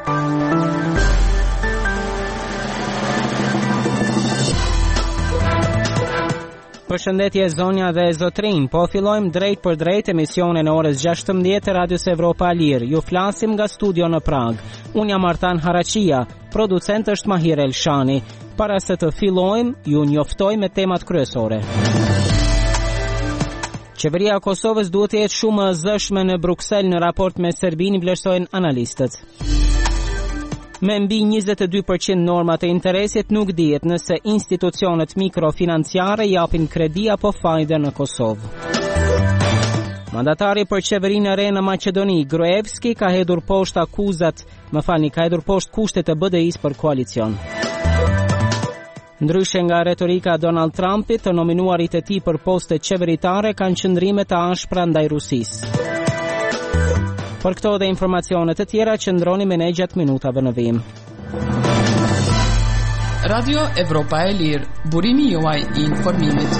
Përshëndetje zonja dhe zotrin, po fillojmë drejt për drejt emisionin e orës 16 e Radios Evropa Lir. Ju flasim nga studio në Prag. Unë jam Artan Haraqia, producent është Mahir Elshani. Para se të fillojmë, ju njoftoj me temat kryesore. Qeveria e Kosovës duhet të jetë shumë e zëshme në Bruksel në raport me Serbinë, vlerësojnë analistët. Me mbi 22% normat e interesit nuk dihet nëse institucionet mikrofinanciare japin kredi apo fajde në Kosovë. Mandatari për qeverinë e re në Maqedoni, Gruevski, ka hedhur poshtë kushtet e BDI-s për koalicion. Ndryshe nga retorika Donald Trumpit, të nominuarit e tij për poste qeveritare kanë qëndrime të ashpra ndaj Rusisë. Për këto dhe informacionet të tjera, qëndroni me ne gjatë minutave në vim. Radio Evropa e Lirë, burimi juaj i informimit.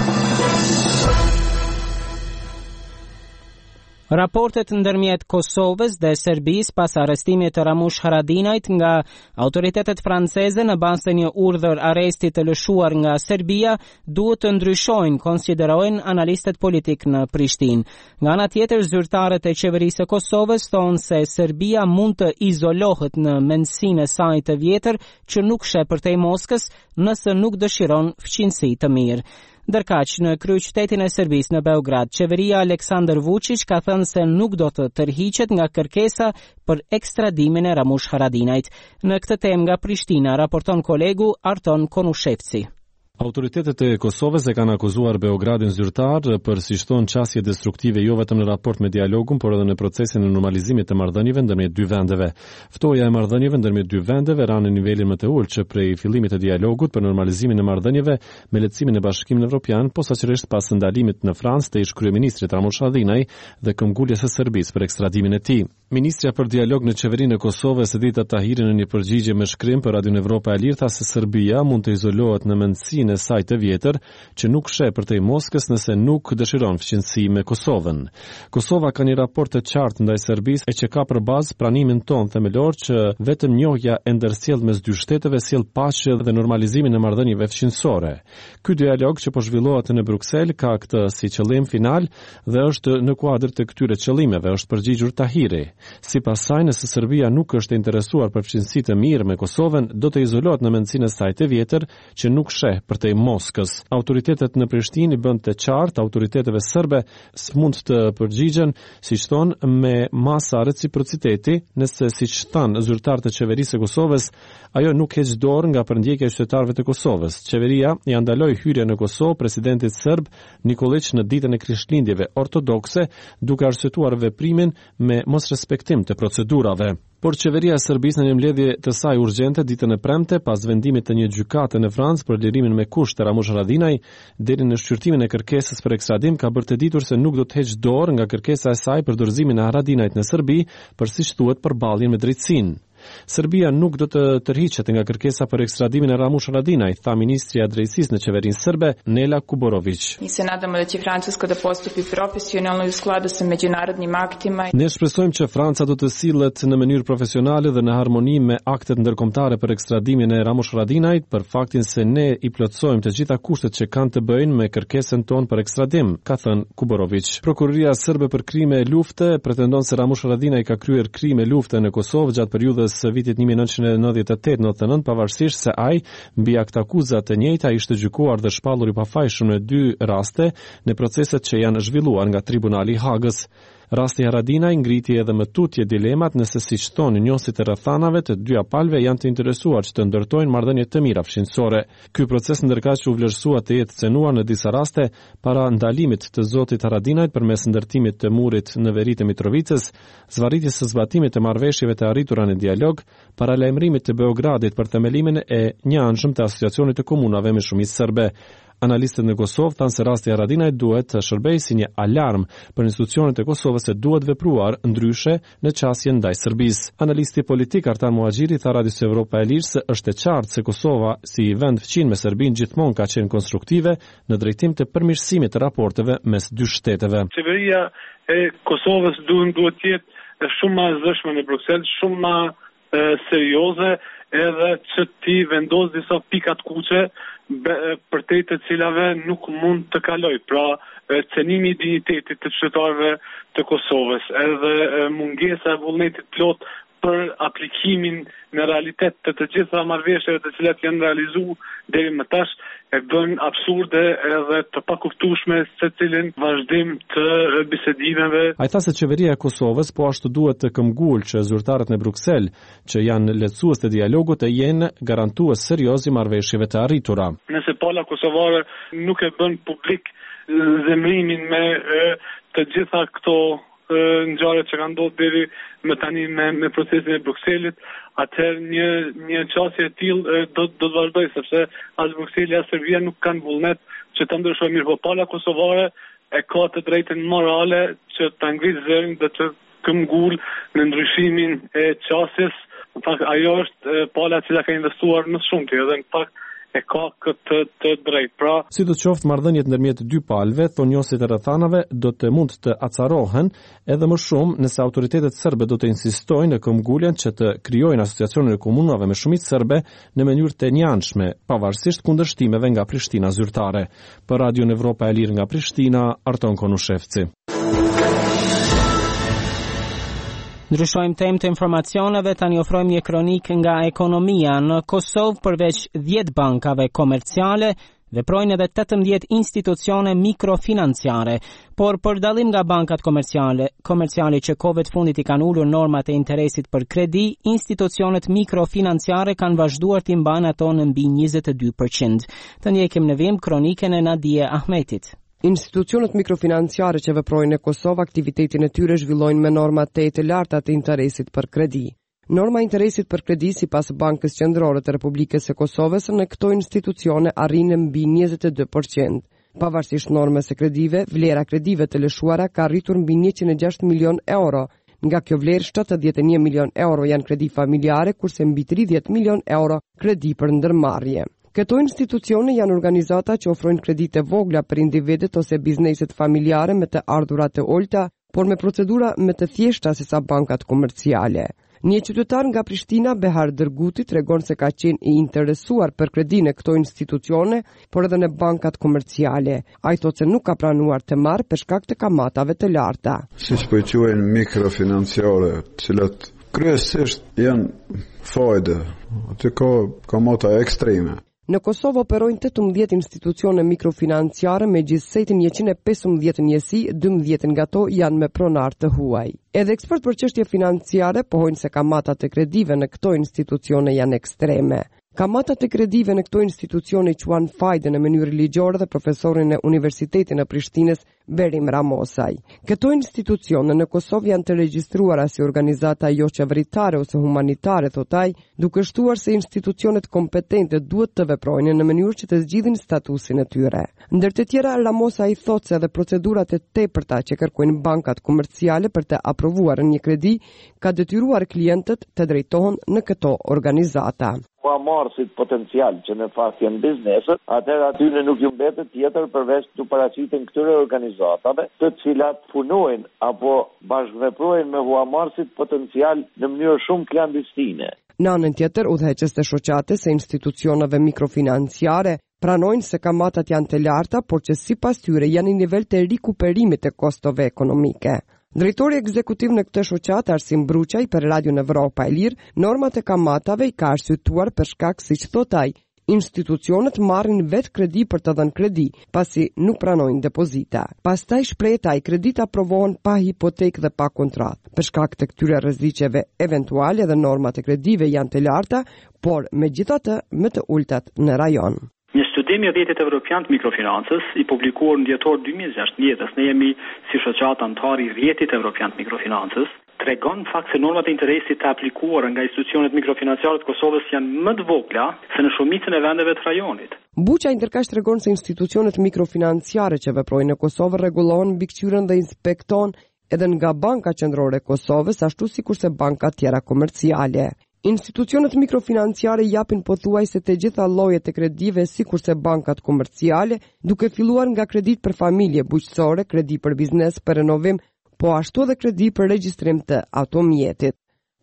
Raportet ndërmjet Kosovës dhe Serbisë pas arrestimit të Ramush Haradinajt nga autoritetet franceze në bazë të një urdhër arresti të lëshuar nga Serbia duhet të ndryshojnë, konsiderojnë analistët politik në Prishtinë. Nga ana tjetër, zyrtarët e qeverisë së Kosovës thonë se Serbia mund të izolohet në mendsinë e saj të vjetër që nuk sheh përtej Moskës nëse nuk dëshiron fqinësi të mirë. Ndërkaq, në kryeqytetin e Serbisë në Beograd, qeveria Aleksandar Vučić ka thënë se nuk do të tërhiqet nga kërkesa për ekstradimin e Ramush Haradinajt. Në këtë temë nga Prishtina raporton kolegu Arton Konushevci. Autoritetet e Kosovës e kanë akuzuar Beogradin zyrtar për si shton qasje destruktive jo vetëm në raport me dialogun, por edhe në procesin e normalizimit të marrëdhënieve ndërmjet dy vendeve. Ftoja e marrëdhënieve ndërmjet dy vendeve ranë në nivelin më të ulët që prej fillimit të dialogut për normalizimin e marrëdhënieve me lehtësimin e Bashkimit Evropian, posaçërisht pas ndalimit në Francë të ish kryeministrit Ramush Haradinaj dhe këmbguljes së Serbisë për ekstradimin e tij. Ministrja për dialog në qeverinë e Kosovës, Edita Tahiri, në një përgjigje me shkrim për Radio Evropa e Lirë, tha se Serbia mund të izolohet në mendsinë e saj të vjetër që nuk sheh përtej Moskës nëse nuk dëshiron fqinësi me Kosovën. Kosova ka një raport të qartë ndaj Serbisë e që ka për bazë pranimin ton themelor që vetëm njohja e ndërsjellë mes dy shteteve sjell paqe dhe normalizimin e marrëdhënieve fqinësore. Ky dialog që po zhvillohet në Bruksel ka këtë si qëllim final dhe është në kuadër të këtyre qëllimeve, është përgjigjur Tahiri. Sipas saj, nëse Serbia nuk është interesuar për fqinësi të mirë me Kosovën, do të izolohet në mendsinë e saj të vjetër që nuk sheh përtej Moskës. Autoritetet në Prishtinë bën të qartë autoriteteve serbe s'mund të përgjigjen, siç thonë, me masa reciprociteti, nëse siç thanë zyrtarët e qeverisë së Kosovës, ajo nuk heq dorë nga përndjekja e qytetarëve të Kosovës. Qeveria ja ndaloi hyrjen në Kosovë presidentit serb Nikolić në ditën e Krishtlindjeve ortodokse, duke arsyetuar veprimin me mosrespektim të procedurave. Por qeveria e Serbisë në një mbledhje të saj urgjente ditën e premte, pas vendimit të një gjykate në Francë për lirimin me kusht të Ramush Haradinaj, deri në shqyrtimin e kërkesës për ekstradim, ka bërë të ditur se nuk do të heqë dorë nga kërkesa e saj për dorëzimin e Haradinajt në Serbi, për siç thuhet përballjen me drejtësinë. Serbia nuk do të tërhiqet nga kërkesa për ekstradimin e Ramush Haradinaj, tha ministrja e drejtësisë në qeverinë serbe, Nela Kuborović. Mi se nadamo da će Francuska da postupi profesionalno i u skladu sa međunarodnim aktima. Ne shpresojmë që Franca do të sillet në mënyrë profesionale dhe në harmoni me aktet ndërkombëtare për ekstradimin e Ramush Haradinajt, për faktin se ne i plotësojmë të gjitha kushtet që kanë të bëjnë me kërkesën tonë për ekstradim, ka thënë Kuborović. Prokuroria serbe për krime lufte pretendon se Ramush Haradinaj ka kryer krime lufte në Kosovë gjatë periudhës së vitit 1998-99, pavarësisht se ai mbi aktakuza të njëjta ishte gjykuar dhe shpallur i pafajshëm në dy raste në proceset që janë zhvilluar nga Tribunali i Hagës. Rasti Haradinaj ngriti edhe më tutje dilemat nëse siç thonë njësit e rrethanave të dy palëve janë të interesuar që të ndërtojnë marrëdhënie të mira fqinësore. Ky proces ndërkaq u vlerësua të jetë cenuar në disa raste para ndalimit të zotit Haradinajt përmes ndërtimit të murit në veri të Mitrovicës, zvarritjes së zbatimit të marrëveshjeve të arritura në dialog, para lajmërimit të Beogradit për themelimin e një anshëm të asociacionit të komunave me shumicë serbe. Analistët në Kosovë thanë se rasti Haradinajt duhet të shërbejë si një alarm për institucionet e Kosovës se duhet vepruar ndryshe në qasjen ndaj Serbisë. Analisti politik Artan Muhaxhiri tha Radios Evropa e Lirë se është e qartë se Kosova si vend fqin me Serbinë gjithmonë ka qenë konstruktive në drejtim të përmirësimit të raporteve mes dy shteteve. Qeveria e Kosovës duhet të jetë shumë më zëshme në Bruksel, shumë më serioze edhe që ti vendos disa pika të kuqe për të cilave nuk mund të kaloj. Pra, cenimi i dinjitetit të qytetarëve të Kosovës, edhe mungesa e vullnetit plot për aplikimin në realitet të gjitha marrëveshjeve të cilat janë realizuar deri më tash e bën absurde edhe të pakuptueshme secilin vazhdim të bisedimeve. Ai tha se qeveria e Kosovës po ashtu duhet të këmbgul që zyrtarët në Bruksel, që janë lehtësues të dialogut, të jenë garantues serioz i marrëveshjeve të arritura. Nëse pala kosovare nuk e bën publik zemrimin me të gjitha këto ngjarje që kanë ndodhur deri më tani me procesin e Brukselit, atëherë një çështje e tillë do të vazhdoj, sepse as Brukseli as Serbia nuk kanë vullnet që të ndryshojë, mirë po pala kosovare e ka të drejtën morale që ta ngrisë zërin dhe të këmbgul në ndryshimin e çështjes. Në fakt ajo është pala e cila ka investuar më shumë ti, edhe në fakt e ka këtë të drejtë. Pra, si do të qoftë, marrëdhëniet ndërmjet dy palëve, thonjosit e rrethanave do të mund të acarohen edhe më shumë nëse autoritetet serbe do të insistojnë në këmbguljen që të krijojnë asociacionin e komunave me shumicë serbe në mënyrë të njëanshme, pavarësisht kundërshtimeve nga Prishtina zyrtare. Për Radion Evropa e Lirë nga Prishtina, Arton Konushevci. Ndryshojmë temë të informacioneve, tani ofrojmë një kronik nga ekonomia. Në Kosovë, përveç 10 bankave komerciale, veprojnë edhe 18 institucione mikrofinanciare, por për dallim nga bankat komerciale që kohëve të fundit i kanë ulur normat e interesit për kredi, institucionet mikrofinanciare kanë vazhduar të mbajnë ato në mbi 22%. Të ndjekim në vim kroniken e Nadije Ahmetit. Institucionet mikrofinanciare që veprojnë në Kosovë aktivitetin e tyre zhvillojnë me norma të larta të interesit për kredi. Norma e interesit për kredi sipas Bankës Qendrore të Republikës së Kosovës në këto institucione arrin në mbi 22%. Pavarësisht normës së kredive, vlera kredive të lëshuara ka arritur mbi 106 milion euro. Nga kjo vlerë 71 milion euro janë kredi familjare, kurse mbi 30 milion euro kredi për ndërmarrje. Këto institucione janë organizata që ofrojnë kredite vogla për individet ose bizneset familjare me të ardhurat të ulta, por me procedura më të thjeshta se sa bankat komerciale. Një qytetar nga Prishtina, Behar Dërguti, tregon se ka qenë i interesuar për kredi në këto institucione, por edhe në bankat komerciale. Ai thotë se nuk ka planuar të marrë për shkak të kamatave të larta. Siç po quhen mikrofinanciare, të cilat kryesisht janë fajde, aty ka kamata ekstreme. Në Kosovë operojnë 18 institucione mikrofinanciare me gjithsejtin 115 njësi, 12 nga to janë me pronar të huaj. Edhe ekspert për çështje financiare pohojnë se kamatat e kredive në këto institucione janë ekstreme. Kamatat e kredive në këto institucione quan fajde në mënyrë ligjore dhe profesorin e Universitetit në Prishtinës, Berim Ramosaj. Këto institucione në Kosovë janë të regjistruara si organizata jo qeveritare ose humanitare, thotaj, duke shtuar se institucionet kompetente duhet të veprojnë në mënyrë që të zgjidhin statusin e tyre. Ndër të tjera, Ramosaj thotë se edhe procedurat e tepërta që kërkojnë bankat komerciale për të aprovuar një kredi ka detyruar klientët të drejtohen në këto organizata. Huamarrësit potencial që në fakt janë bizneset, atëherë aty nuk ju mbetet tjetër përveç të paraqiten këtyre organizatave, të cilat punojnë apo bashkëveprojnë me huamarrësit potencial në mënyrë shumë klandestine. Në anën tjetër, udhëheqës të shoqates e institucioneve mikrofinanciare pranojnë se kamatat janë të larta, por që sipas tyre janë në nivel të rikuperimit të kostove ekonomike. Drejtori ekzekutiv në këtë shoqatë, Arsim Bruçaj, për Radion Evropa e Lirë, normat e kamatave i ka arsyetuar për shkak, siç thot ai, institucionet marrin vetë kredi për të dhënë kredi, pasi nuk pranojnë depozita. Pastaj shprehet ai kredit aprovohen pa hipotekë dhe pa kontratë. Për shkak të këtyre rreziqeve eventuale dhe normat e kredive janë të larta, por megjithatë më të ultat në rajon. Një studim i rrjetit evropian të mikrofinancës i publikuar në dhjetor 2016, ne jemi si shoqata antar i rrjetit evropian të mikrofinancës, tregon fakt se normat e interesit të aplikuara nga institucionet mikrofinanciare të Kosovës janë më të vogla se në shumicën e vendeve të rajonit. Buçaj ndërkaq tregon se institucionet mikrofinanciare që veprojnë në Kosovë rregullohen mbikëqyrën dhe inspekton edhe nga Banka Qendrore e Kosovës, ashtu sikurse banka tjera komerciale. Institucionet mikrofinanciare japin pothuajse të gjitha llojet e kredive sikurse bankat komerciale, duke filluar nga kredit për familje bujqësore, kredi për biznes, për renovim, po ashtu edhe kredi për regjistrim të automjetit.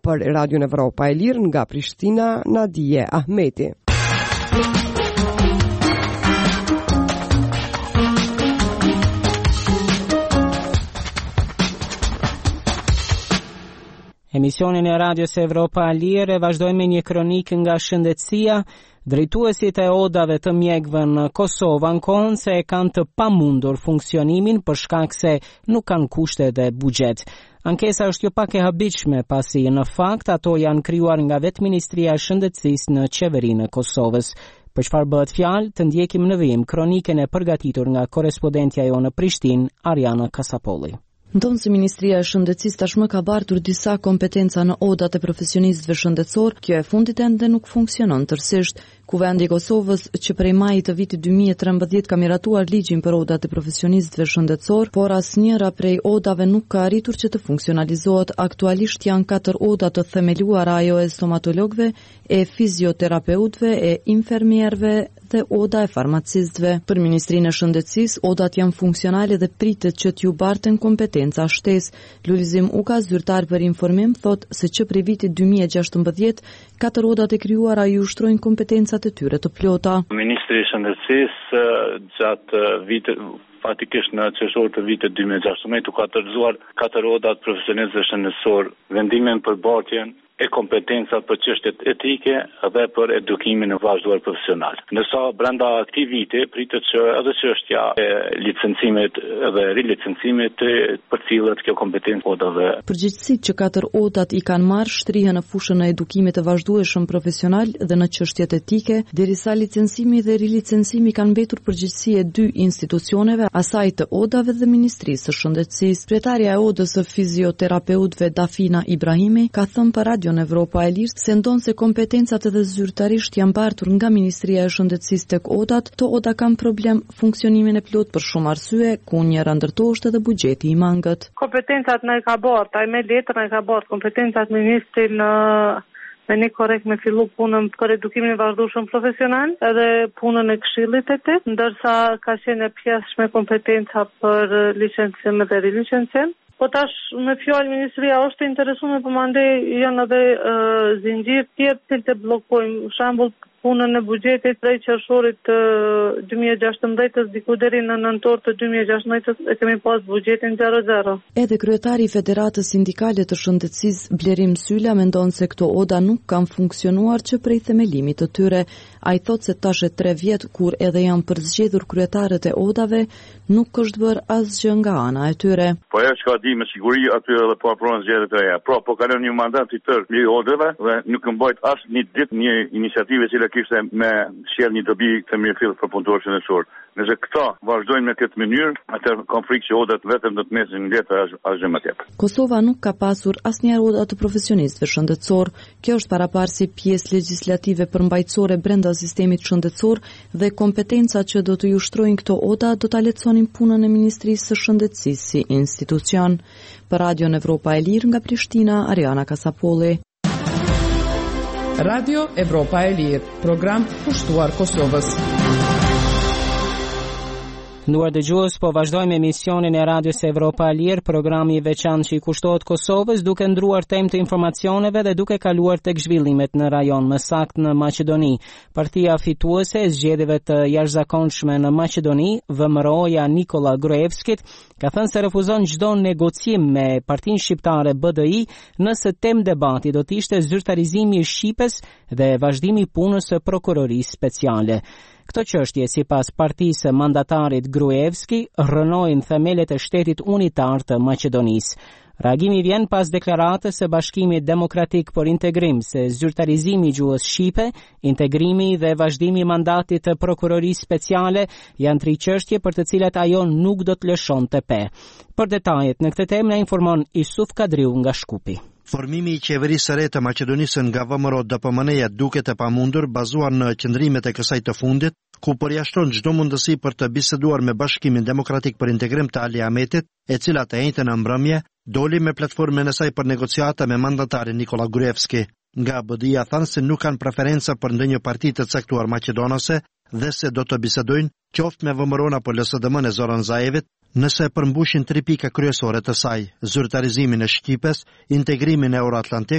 Për Radion Evropa e Lirë nga Prishtina, Nadije Ahmeti. Emisionin e Radios Evropa e Lirë vazhdojmë me një kronikë nga shëndetësia. Drejtuesit e odave të mjekëve në Kosovë ankohen se kanë të pamundur funksionimin për shkak se nuk kanë kushte dhe buxhet. Ankesa është jo pak e habitshme pasi në fakt ato janë krijuar nga vetë Ministria e Shëndetësisë në qeverinë e Kosovës. Për çfarë bëhet fjalë, të ndjekim në vijim kronikën e përgatitur nga korrespondentja jonë në Prishtinë, Ariana Kasapolli. Ndonë se Ministria e Shëndetësisë tashmë ka bartur disa kompetenca në odat e profesionistëve shëndetësor, kjo e fundit ende nuk funksionon tërësisht. Kuvendi i Kosovës që prej majit të vitit 2013 ka miratuar ligjin për odat e profesionistëve shëndetësor, por asnjëra prej odave nuk ka arritur që të funksionalizohet. Aktualisht janë 4 oda të themeluara, ajo e stomatologëve, e fizioterapeutëve, e infermierëve dhe oda e farmacistëve. Për Ministrinë e Shëndetësisë, odat janë funksionale dhe pritet që t'ju barten kompetenca shtesë. Lulizim Uka, zyrtar për informim, thot se që prej vitit 2016, 4 odat e krijuara ju ushtrojnë kompetencat e tyre të plota. Ministri i Shëndetësisë gjatë vitit fatikisht në qershor të vitit 2016 ka tërzuar 4 odat profesionistëve shëndetësor, vendimin për bartjen e kompetencat për çështjet etike dhe për edukimin e vazhduar profesional. Ndërsa brenda këtij viti pritet që edhe çështja e licencimit dhe rilicencimit përcillet kjo kompetencë odave. Përgjegjësitë që 4 odat i kanë marrë shtrihen në fushën e edukimit të vazhdueshëm profesional dhe në çështjet etike, derisa licencimi dhe rilicencimi kanë mbetur përgjegjësi e 2 institucioneve, asaj të odave dhe Ministrisë së Shëndetësisë. Kryetaria e odës së fizioterapeutëve Dafina Ibrahimi ka thënë për Radio në Evropa e Lirë se ndonë se kompetencat edhe zyrtarisht janë bartur nga Ministria e Shëndetësisë tek odat, to oda kanë problem funksionimin e plot për shumë arsye, ku njëra ndërto është edhe buxheti i mangët. Kompetencat në ka bart, ai me letër në ka bart, kompetencat ministrin me një korekt me fillu punën për edukimin e vazhdueshëm profesional edhe punën e këshillit e tij, ndërsa ka qenë pjesë me kompetenca për licencim dhe rilicencim. Po tash me fjalë Ministria është interesuar, por mandej janë edhe zinxhir tjetër që bllokojnë, për shembull punën e buxhetit prej qershorit të 2016 diku deri në nëntor të 2016 e kemi pas buxhetin 00. Edhe kryetari i Federatës Sindikale të Shëndetësisë Blerim Syla mendon se këto oda nuk kanë funksionuar që prej themelimit të tyre. Ai thotë se tash e 3 vjet kur edhe janë përzgjedhur kryetarët e odave, nuk është bërë asgjë nga ana e tyre. Po ajo çka di me siguri aty edhe po provojnë zgjedhjet e reja. Po kalon një mandat i tërë i odave dhe nuk mbajt as një ditë një iniciativë që kishte me sjell një dobi të mirëfill për punëtorët shëndetësor. Nëse këta vazhdojnë në këtë mënyrë, atë kam frikë që odat vetëm do të mesin letër asgjë më tepër. Kosova nuk ka pasur asnjëherë oda të profesionistëve shëndetësor. Kjo është paraparsi pjesë legjislative përmbajtësore brenda sistemit shëndetësor dhe kompetencat që do të ju ushtrojnë këto oda do ta lehtësonin punën e Ministrisë së Shëndetësisë si institucion. Për Radio Evropa e Lirë nga Prishtina, Ariana Kasapolli. Radio Evropa e Lirë, program pushtuar Kosovës. Nduar dëgjues, po vazhdojmë emisionin e Radios Evropa e Lirë, programi i veçantë që i kushtohet Kosovës, duke ndruar temë të informacioneve dhe duke kaluar tek zhvillimet në rajon, më saktë në Maqedoni. Partia fituese e zgjedhjeve të jashtëzakonshme në Maqedoni, VMRO-ja Nikola Gruevskit, ka thënë se refuzon çdo negocim me Partinë Shqiptare BDI nëse temë debati do të ishte zyrtarizimi i Shqipës dhe vazhdimi i punës së prokurorisë speciale. Këto çështje sipas partisë mandatarit Gruevski rrënojnë themelet e shtetit unitar të Maqedonisë. Reagimi vjen pas deklaratës së Bashkimit Demokratik për Integrim se zyrtarizimi i gjuhës shqipe, integrimi dhe vazhdimi i mandatit të prokurorisë speciale janë 3 çështje për të cilat ajo nuk do të lëshonte pe. Për detajet në këtë temë na informon Isuf Kadriu nga Shkupi. Formimi i qeverisë së re të Maqedonisë nga VMRO DPMN-ja duket e pamundur, bazuar në qëndrimet e kësaj të fundit, ku përjashton çdo mundësi për të biseduar me Bashkimin Demokratik për Integrim të Ali Ahmetit, e cila të njëjtën në mbrëmje doli me platformën e saj për negociata me mandatarin Nikola Gruevski. Nga BDI-ja thanë se nuk kanë preferenca për ndonjë parti të caktuar maqedonase dhe se do të bisedojnë qoftë me VMRO-n apo LSDM-n e Zoran Zaevit, nëse përmbushin 3 pika kryesore të saj: zyrtarizimin e Shqipës, integrimin euroatlantik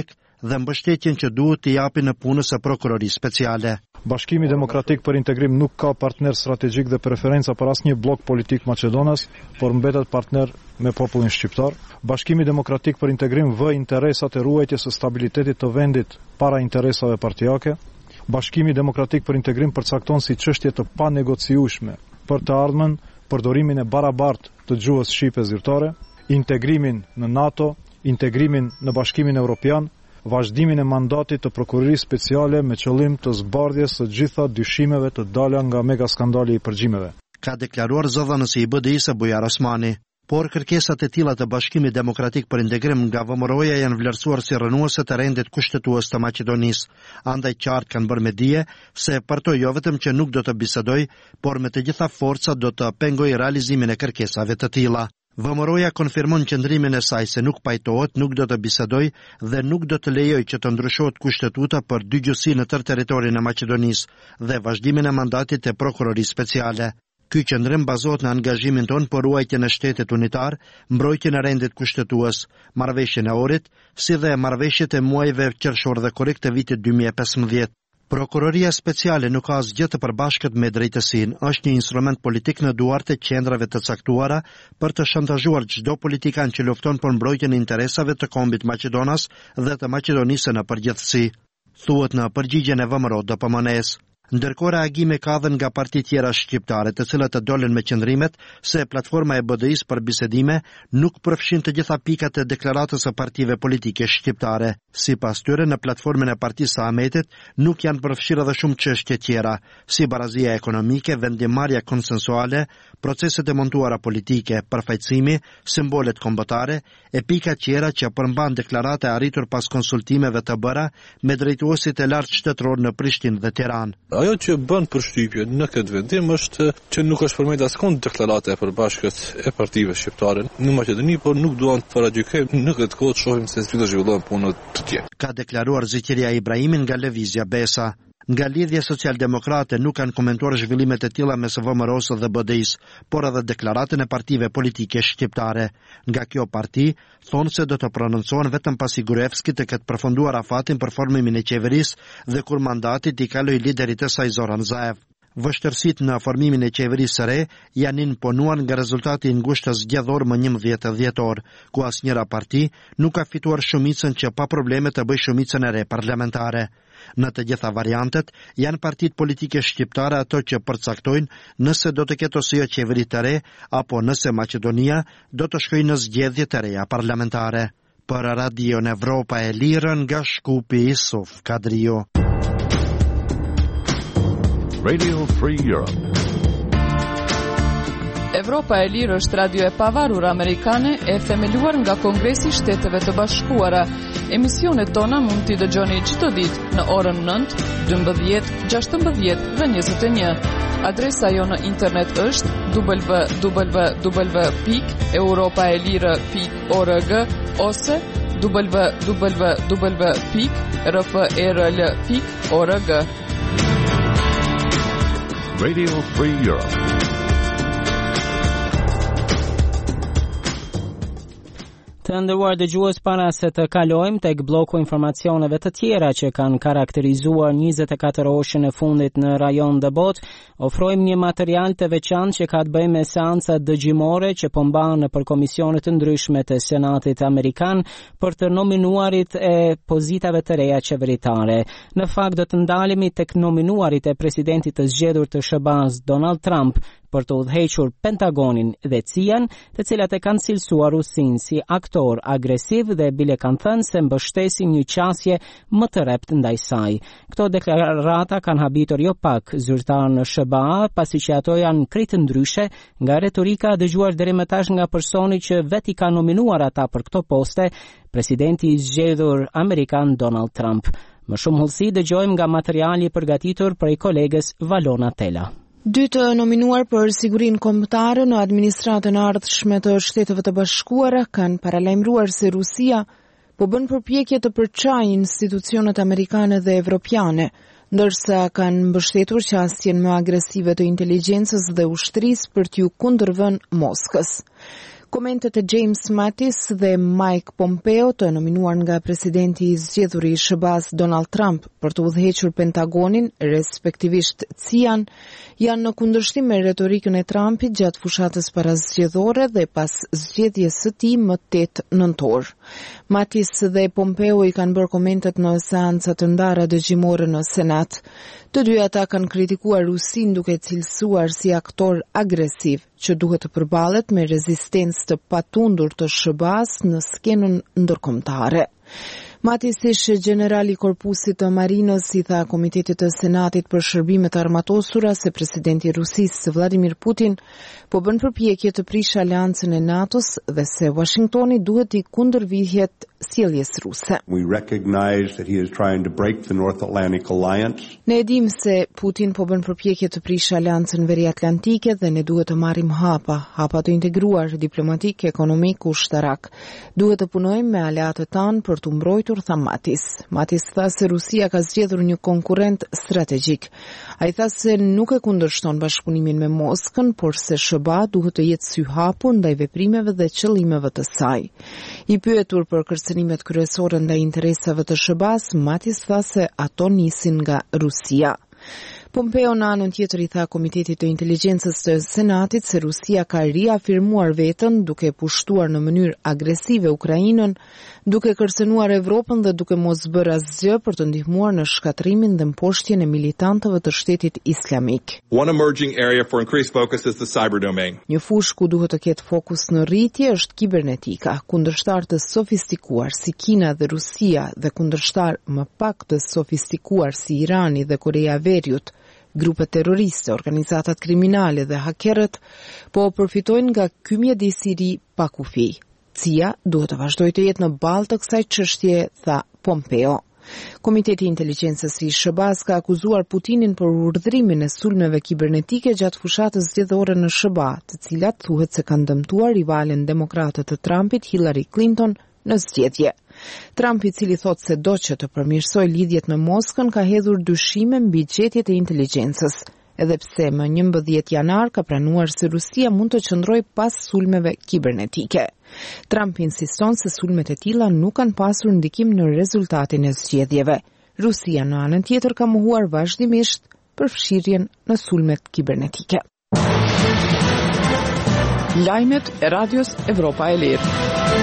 dhe mbështetjen që duhet t'i japin në punës së prokurorisë speciale. Bashkimi Demokratik për Integrim nuk ka partner strategjik dhe preferenca për asnjë blok politik Maqedonas, por mbetet partner me popullin shqiptar. Bashkimi Demokratik për Integrim vë interesat e ruajtjes së stabilitetit të vendit para interesave partijake. Bashkimi Demokratik për Integrim përcakton si çështje të panegociueshme për të ardhmen përdorimin e barabartë të gjuhës shqipe zyrtare, integrimin në NATO, integrimin në Bashkimin Evropian, vazhdimin e mandatit të prokurorisë speciale me qëllim të zbardhjes së gjitha dyshimeve të dala nga mega skandali i përgjimeve. Ka deklaruar zëdhënësi i BDI-së Bujar Osmani, por kërkesat e tilla të Bashkimit Demokratik për Integrim nga VMRO-ja janë vlerësuar si rënuese të rendit kushtetues të Maqedonisë. Andaj qartë kanë bërë me dije se parto jo vetëm që nuk do të bisedoj, por me të gjitha forcat do të pengoj realizimin e kërkesave të tilla. VMRO-ja konfirmon qëndrimin e saj se nuk pajtohet, nuk do të bisedoj dhe nuk do të lejoj që të ndryshohet kushtetuta për 2 gjysmë në tërë territorin e Maqedonisë dhe vazhdimin e mandatit të prokurorisë speciale. Ky qëndrim bazohet në angazhimin ton për ruajtjen e shtetit unitar, mbrojtjen e rendit kushtetues, marrëveshjen e orit, si dhe marrëveshjet e muajve qershor dhe korrik të vitit 2015. Prokuroria speciale nuk ka asgjë të përbashkët me drejtësinë, është një instrument politik në duart e qendrave të caktuara për të shantazhuar çdo politikan që lufton për mbrojtjen e interesave të kombit Maqedonas dhe të Maqedonisë në përgjithësi, thuhet në përgjigjen e VMRO-DPMN-s. Ndërkohë reagime ka dhënë nga parti tjera shqiptare, të cilat të dolën me qëndrimet se platforma e BDI-s për bisedime nuk përfshin të gjitha pikat e deklaratës së partive politike shqiptare. Sipas tyre, në platformën e partisë së Ahmetit nuk janë përfshirë edhe shumë çështje tjera, si barazia ekonomike, vendimarrja konsensuale, proceset e montuara politike, përfaqësimi, simbolet kombëtare e pika tjera që përmban deklarata e arritur pas konsultimeve të bëra me drejtuesit e lartë shtetëror në Prishtinë dhe Tiranë. Ajo që bën përshtypje në këtë vendim është që nuk është përmendur asnjë deklarate e përbashkët e partive shqiptare në Maqedoni, por nuk duan të paragjykojmë në këtë kohë të shohim se si do zhvillohen punët të tjera. Ka deklaruar Zitjeria Ibrahimin nga Lëvizja Besa. Nga Lidhja Socialdemokrate nuk kanë komentuar zhvillimet e tilla mes VMRO-s dhe BDI-s, por edhe deklaratën e partive politike shqiptare. Nga kjo parti thonë se do të prononcohen vetëm pasi Gruevski të ketë përfunduar afatin për formimin e qeverisë dhe kur mandatit i kaloi liderit e saj Zoran Zaev. Vështërsitë në formimin e qeverisë së re janë imponuar nga rezultati i ngushtës zgjedhor më 11 dhjetor, ku asnjëra parti nuk ka fituar shumicën që pa probleme të bëjë shumicën e re parlamentare. Në të gjitha variantet, janë partitë politike shqiptare ato që përcaktojnë nëse do të ketë ose jo qeveri të re, apo nëse Maqedonia do të shkojë në zgjedhje të reja parlamentare. Për Radion Evropa e Lirën nga Shkupi, Isuf Kadrio. Radio Free Europe. Evropa e Lirë është radio e pavarur amerikane e themeluar nga Kongresi i Shteteve të Bashkuara. Emisionet tona mund t'i dëgjoni çdo ditë në orën 9, 12, 16 dhe 21. Adresa jo në internet është www.europaelire.org ose www.rfrl.org. Radio Free Europe. Të nderuar dëgjues, para se të kalojmë tek bloku informacioneve të tjera që kanë karakterizuar 24 orëshën e fundit në rajon dhe botë, ofrojmë një material të veçantë që ka të bëjë me seancat dëgjimore që po mbahen nëpër komisione të ndryshme të Senatit Amerikan për të nominuarit e pozitave të reja qeveritare. Në fakt do të ndalemi tek nominuarit e presidentit të zgjedhur të SBA-s Donald Trump për të udhëhequr Pentagonin dhe CIA-n, të cilat e kanë cilësuar Rusin si aktor agresiv dhe bile kanë thënë se mbështesin një qasje më të rrept ndaj saj. Këto deklarata kanë habitur jo pak zyrtar në SBA, pasi që ato janë kritë ndryshe nga retorika dëgjuar deri më tash nga personi që vetë i ka nominuar ata për këto poste, presidenti i zgjedhur amerikan Donald Trump. Më shumë hollësi dëgjojmë nga materiali përgatitur prej kolegës Valona Tela. 2 të nominuar për sigurinë kombëtare në administratën e ardhshme të Shteteve të Bashkuara kanë paralajmëruar se Rusia po bën përpjekje të përçajë institucionet amerikane dhe evropiane, ndërsa kanë mbështetur qasjen më agresive të inteligjencës dhe ushtrisë për t'u kundërvënë Moskës. Komentet e James Mattis dhe Mike Pompeo, të nominuar nga presidenti i zgjedhur i SBA-s Donald Trump për të udhëhequr Pentagonin, respektivisht CIA-n, janë në kundërshtim me retorikën e Trumpit gjatë fushatës parazgjedhore dhe pas zgjedhjes së tij më 8 nëntor. Mattis dhe Pompeo i kanë bërë komentet në seanca të ndara dëgjimore në Senat. Të dy ata kanë kritikuar Rusin duke cilësuar si aktor agresiv që duhet të përballet me rezistencë të patundur të SBA-s në skenën ndërkombëtare. Mattis ishte general i korpusit të Marinës i tha Komitetit të Senatit për shërbimet armatosura se presidenti i Rusisë Vladimir Putin po bën përpjekje të prishë aleancën e NATO-s dhe se Washingtoni duhet i kundërvijhet sjelljes ruse. We recognize that he is trying to break the North Atlantic Alliance. Ne e dim se Putin po bën përpjekje të prishë aleancën veriatlantike dhe ne duhet të marrim hapa të integruar diplomatik, ekonomik, ushtarak. Duhet të punojmë me aleatët tanë për të mbrojtur, tha Mattis. Mattis tha se Rusia ka zgjedhur një konkurrent strategjik. Ai tha se nuk e kundërshton bashkëpunimin me Moskën, por se SBA duhet të jetë sy hapur ndaj veprimeve dhe qëllimeve të saj. I pyetur për kërcënimet kryesore ndaj interesave të SBA-s, Mattis tha se ato nisin nga Rusia. Pompeo në anën tjetër i tha Komitetit të Inteligjencës të Senatit se Rusia ka riafirmuar veten duke pushtuar në mënyrë agresive Ukrainën, duke kërcënuar Evropën dhe duke mos bërë asgjë për të ndihmuar në shkatrimin dhe mposhtjen e militantëve të Shtetit Islamik. One emerging area for increased focus is the cyber domain. Një fushë ku duhet të ketë fokus në rritje është kibernetika. Kundërshtar të sofistikuar si Kina dhe Rusia dhe kundërshtar më pak të sofistikuar si Irani dhe Korea e Veriut, grupet terroriste, organizatat kriminale dhe hakerët po përfitojnë nga ky mjedis i ri pa kufi. CIA duhet të vazhdojë të jetë në balë të kësaj çështje, tha Pompeo. Komiteti i Inteligjencës i SBA-s ka akuzuar Putinin për urdhërimin e sulmeve kibernetike gjatë fushatës zgjedhore në SBA, të cilat thuhet se kanë dëmtuar rivalen demokrate të Trumpit, Hillary Clinton, në zgjedhje. Trump, i cili thot se do që të përmirësoj lidhjet në Moskën, ka hedhur dyshime mbi gjetjet e inteligjencës, edhe pse më 11 janar ka pranuar se Rusia mund të qëndrojë pas sulmeve kibernetike. Trump insiston se sulmet e tilla nuk kanë pasur ndikim në rezultatin e zgjedhjeve. Rusia në anën tjetër ka mohuar vazhdimisht për fshirjen në sulmet kibernetike. Lajmet e Radios Evropa e Lirë.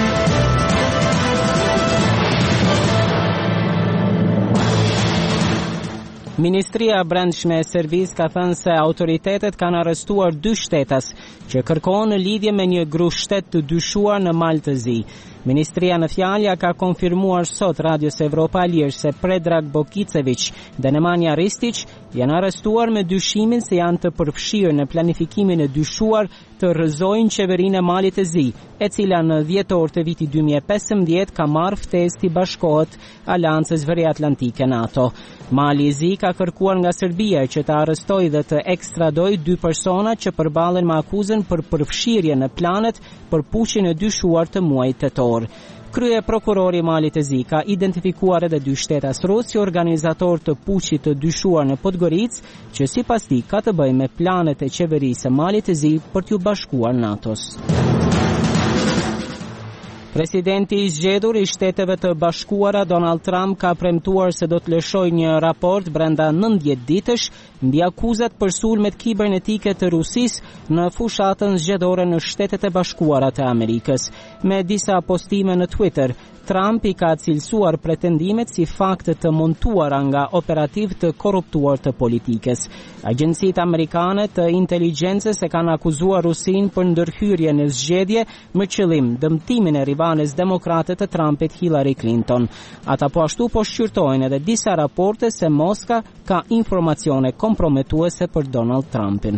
Ministria e Brendshme e Serbisë ka thënë se autoritetet kanë arrestuar 2 shtetas që kërkojnë në lidhje me një grup shtet të dyshuar në Malë të Zi. Ministria në fjalja ka konfirmuar sot Radios Evropa e Lirë se Predrag Bokicević dhe Nemanja Ristic janë arrestuar me dyshimin se janë të përfshirë në planifikimin e dyshuar të rrëzojnë qeverinë e Malit të Zi, e cila në dhjetor të vitit 2015 ka marrë ftesë të bashkohet Aleancës Veriatlantike NATO. Mali i Zi ka kërkuar nga Serbia që të arrestojë dhe të ekstradojë 2 persona që përballen me akuzën për përfshirje në planet për puçin e dyshuar të muajit tetor. Krye prokurori i Malit të Zi ka identifikuar edhe 2 shtetas rusë si organizator të puçit të dyshuar në Podgoricë, që sipas tij ka të bëjë me planet e qeverisë së Malit të Zi për t'u bashkuar NATO-s. Presidenti i zgjedhur i Shteteve të Bashkuara Donald Trump ka premtuar se do të lëshojë një raport brenda 90 ditësh mbi akuzat për sulmet kibernetike të Rusisë në fushatën zgjedhore në Shtetet e Bashkuara të Amerikës. Me disa postime në Twitter, Trump i ka cilësuar pretendimet si fakte të montuara nga operativ të korruptuar të politikës. Agjencitë amerikane të inteligjencës e kanë akuzuar Rusinë për ndërhyrje në zgjedhje me qëllim dëmtimin e rivales demokrate të Trumpit, Hillary Clinton. Ata po ashtu po shqyrtojnë edhe disa raporte se Moska ka informacione komprometuese për Donald Trumpin.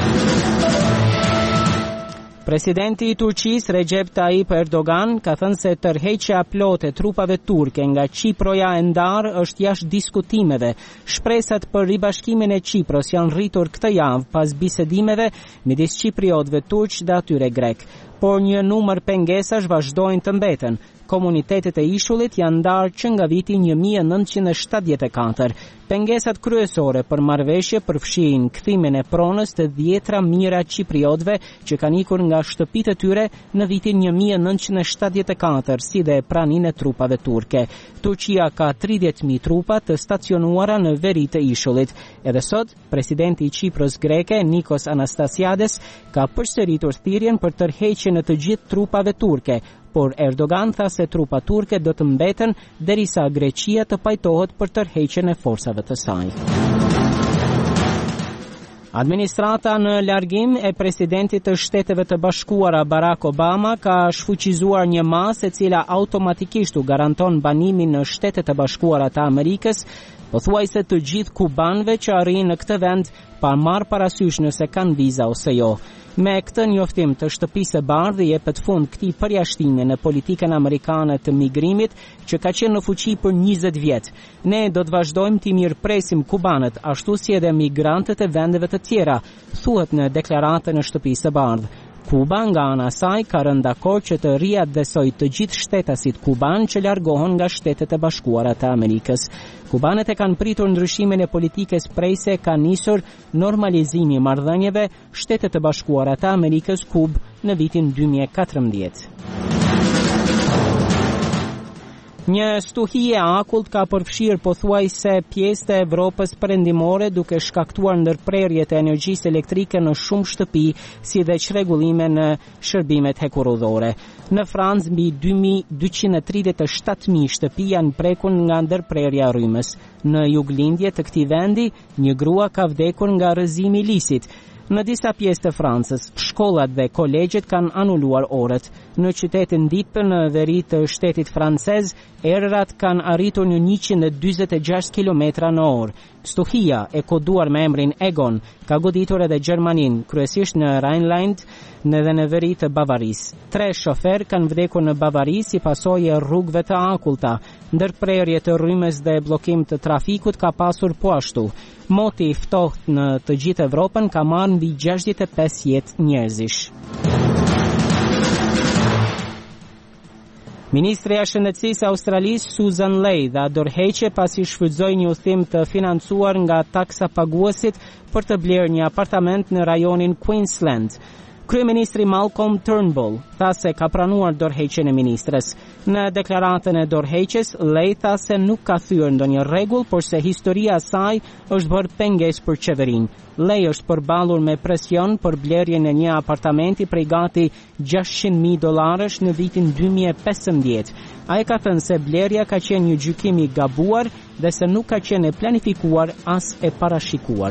Presidenti i Turqisë Recep Tayyip Erdogan ka thënë se tërheqja plotë e trupave turke nga Çiproja e ndarë është jashtë diskutimeve. Shpresat për ribashkimin e Çipros janë rritur këtë javë pas bisedimeve midis çipriotëve turq dhe atyre grek. Por një numër pengesash vazhdojnë të mbeten. komunitetet e ishullit janë ndarë që nga viti 1974. Pengesat kryesore për marrëveshje përfshin kthimin e pronës të 10 mijëra çipriotëve që kanë ikur nga shtëpitë e tyre në vitin 1974, si dhe praninë e trupave turke. Turqia ka 30.000 trupa të stacionuara në veri të ishullit. Edhe sot, presidenti i Çiprës greke, Nikos Anastasiades, ka përsëritur thirrjen për tërheqjen e të gjithë trupave turke, por Erdogan tha se trupa turke do të mbeten derisa Greqia të pajtohet për tërheqjen e forcave të saj. Administrata në largim e presidentit të Shteteve të Bashkuara Barack Obama ka shfuqizuar një masë e cila automatikisht u garanton banimin në Shtetet e Bashkuara të Amerikës, pothuajse të gjithë kubanëve që arrin në këtë vend pa marrë parasysh nëse kanë viza ose jo. Me këtë njoftim të Shtëpisë së Bardhë jepet fund këtij përjashtimi në politikën amerikane të migrimit që ka qenë në fuqi për 20 vjet. Ne do të vazhdojmë të mirëpresim kubanët, ashtu si edhe migrantët e vendeve të tjera, thuhet në deklaratën e Shtëpisë së Bardhë. Kuba nga ana saj ka rënë dakord që të riadresojë të gjithë shtetasit kuban që largohen nga Shtetet e Bashkuara të Amerikës. Kubanët e kanë pritur ndryshimin e politikës prej se ka nisur normalizimi i marrëdhënieve Shtetet e Bashkuara të Amerikës Kubë në vitin 2014. Një stuhi e akullt ka përfshirë pothuajse pjesë të Evropës perëndimore duke shkaktuar ndërprerje të energjisë elektrike në shumë shtëpi, si dhe çrregullime në shërbimet hekurudhore. Në Francë mbi 237.000 shtëpi janë prekur nga ndërprerja e rrymës. Në juglindje të këtij vendi, një grua ka vdekur nga rrëzimi i lisit. Në disa pjesë të Francës, shkollat dhe kolegjet kanë anuluar orët. Në qytetin Dieppe në veri të shtetit francez, erërat kanë arritur në 146 km/h. Stuhia, e koduar me emrin Egon, ka goditur edhe Gjermanin, kryesisht në Rhineland dhe në veri të Bavarisë. 3 shofer kanë vdekur në Bavari si pasojë e rrugëve të akullta. Ndërprerje të rrymës dhe bllokim të trafikut ka pasur po ashtu. Moti i ftohtë në të gjithë Evropën ka marrë mbi 65 jetë njerëzish. Ministrja e Shëndetësisë e Australisë Susan Ley dha dorëheqje pasi shfrytëzoi një udhtim të financuar nga taksa paguesit për të blerë një apartament në rajonin Queensland. Kryeministri Malcolm Turnbull tha se ka pranuar dorëheqjen e ministres. Në deklaratën e dorëheqjes, Ley tha se nuk ka thyer ndonjë rregull, por se historia e saj është bërë pengesë për qeverinë. Ley është përballur me presion për blerjen e një apartamenti prej gati $600,000 në vitin 2015. Ai ka thënë se blerja ka qenë një gjykim i gabuar dhe se nuk ka qenë e planifikuar as e parashikuar.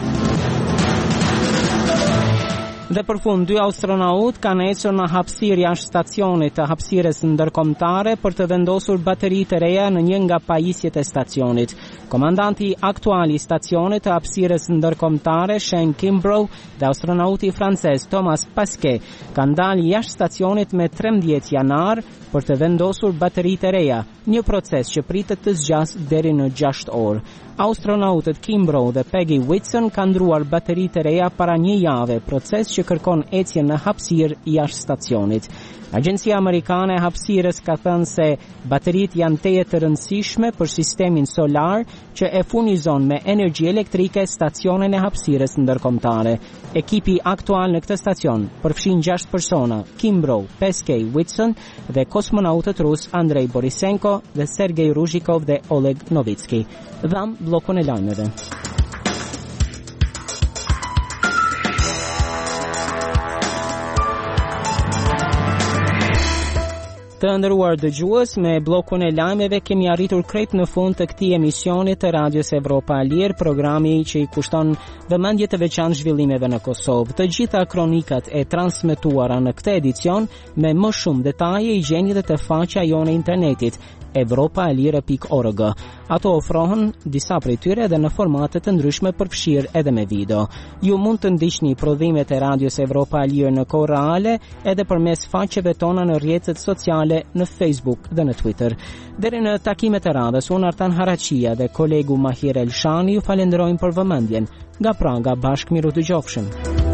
Dhe për fund, 2 astronaut kanë ecur në hapësirë jashtë stacionit të hapësirës ndërkombëtare për të vendosur bateri të reja në një nga pajisjet e stacionit. Komandanti aktual i stacionit të hapësirës ndërkombëtare, Shane Kimbrough, dhe astronauti francez Thomas Pesquet kanë dalë jashtë stacionit me 13 janar për të vendosur bateri të reja, një proces që pritet të zgjasë deri në 6 orë. Astronautët Kimbrough dhe Peggy Whitson kanë ndruar bateri të reja para një jave, proces që kërkon ecje në hapësirë jashtë stacionit. Agjencia Amerikane e Hapësirës ka thënë se bateritë janë teje të rëndësishme për sistemin solar që e furnizon me energji elektrike stacionin e hapësirës ndërkombëtare. Ekipi aktual në këtë stacion përfshin 6 persona: Kimbrough, Pesquet, Whitson dhe kosmonautët rus Andrei Borisenko dhe Sergei Ruzhikov dhe Oleg Novitski. Dham bllokun e lajmeve. Të nderuar dëgjues, me bllokun e lajmeve kemi arritur krejt në fund të këtij emisioni të Radios Evropa e Lirë, programi që i kushton vëmendje të veçantë zhvillimeve në Kosovë. Të gjitha kronikat e transmetuara në këtë edicion me më shumë detaje i gjeni dhe të faqja jone internetit europaelire.org. Ato ofrohen disa prej tyre edhe në formate të ndryshme përfshirë edhe me video. Ju mund të ndiqni prodhimet e Radios Evropa e Lirë në kohë reale edhe përmes faqeve tona në rrjetet sociale në Facebook dhe në Twitter. Deri në takimet e radhës, unë Artan Haraqia dhe kolegu Mahir Elshani ju falenderojmë për vëmendjen. Nga Praga, bashkë miru të gjofshëm.